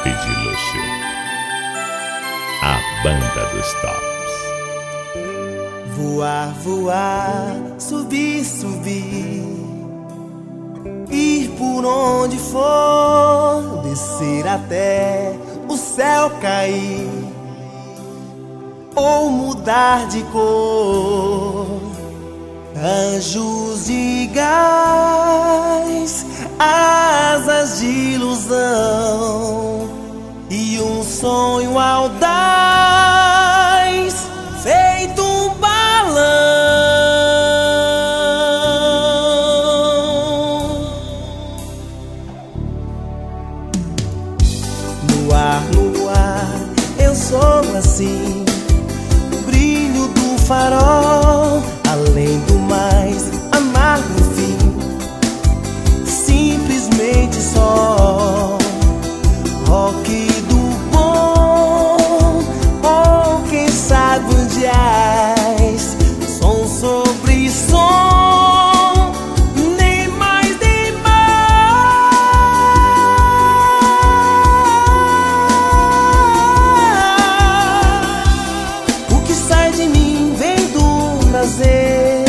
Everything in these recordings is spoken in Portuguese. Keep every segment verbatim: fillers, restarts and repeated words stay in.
Top de luxo. A banda dos tops. Voar, voar, subir, subir, ir por onde for, descer até o céu cair, ou mudar de cor. Anjos de gás, asas de ilusão e um sonho audaz, feito um balão. No ar, no ar, eu sou assim, o brilho do farol, além do mais, amar no fim, simplesmente só. Rock do bom, ou quem sabe um jazz, som sobre som, nem mais nem mais. O que sai de mim vem do prazer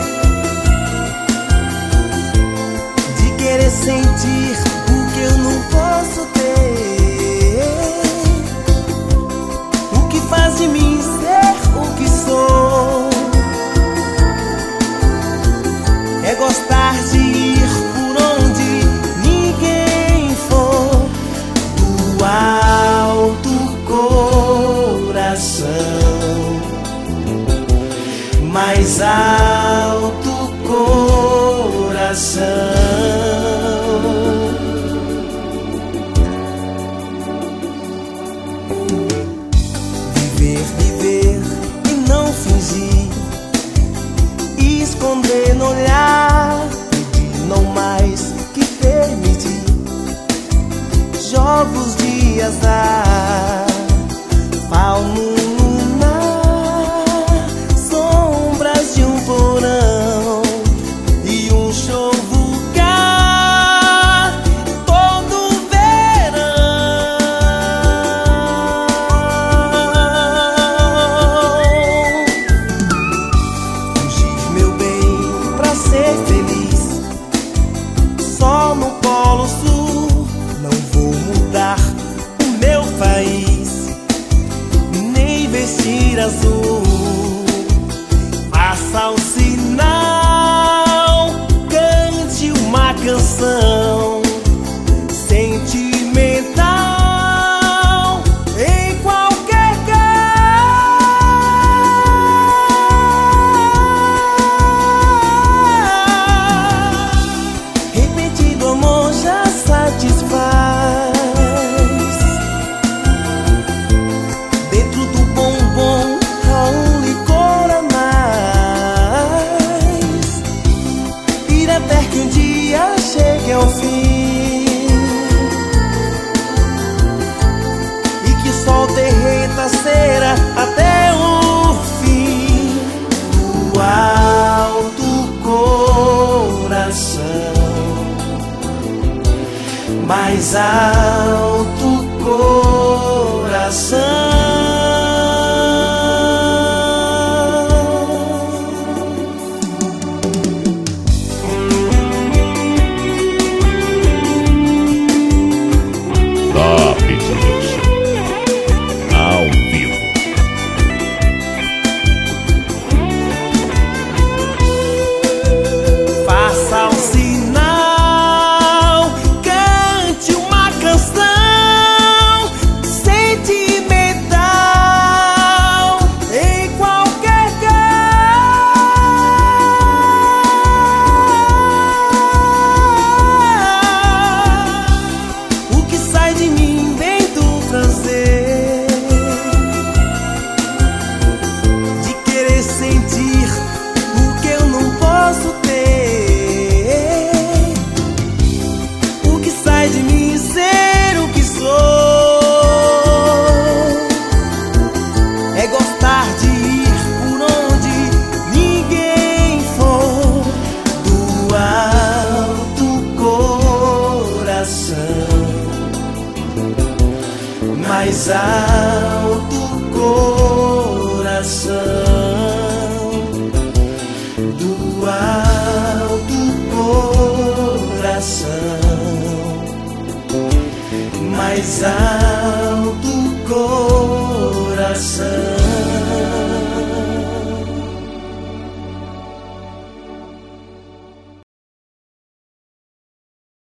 de querer sentir o que eu não posso ter. O que faz de mim ser o que sou é gostar de ir por onde ninguém for. Do alto coração, mais alto coração. Viver, viver e não fingir, esconder no olhar, pedir não mais que permitir. Jogos de azar, fauno lunar, sombras de um porão e um show vulgar todo verão. Fugir, meu bem, pra ser feliz, só no Polo Sul. Não vou mudar o meu país, nem vestir azul. Faça o sinal, cante uma canção sentimental em qualquer lugar. Repetido amor já satisfaz. Dentro do bombom há um licor a mais, ir até que um dia chegue ao fim e que o sol derreta a cera até o fim. Do alto coração, mais alto coração. Top de luxo. Ao vivo. Faça o sinal, cante uma canção sentimental em qualquer lugar. O que sai de mim vem do prazer de querer sentir o que eu não posso ter. O que sai de mim ser o que sou é gostar de ir por onde ninguém for. Do alto coração, mais alto coração, do alto coração, mais alto coração.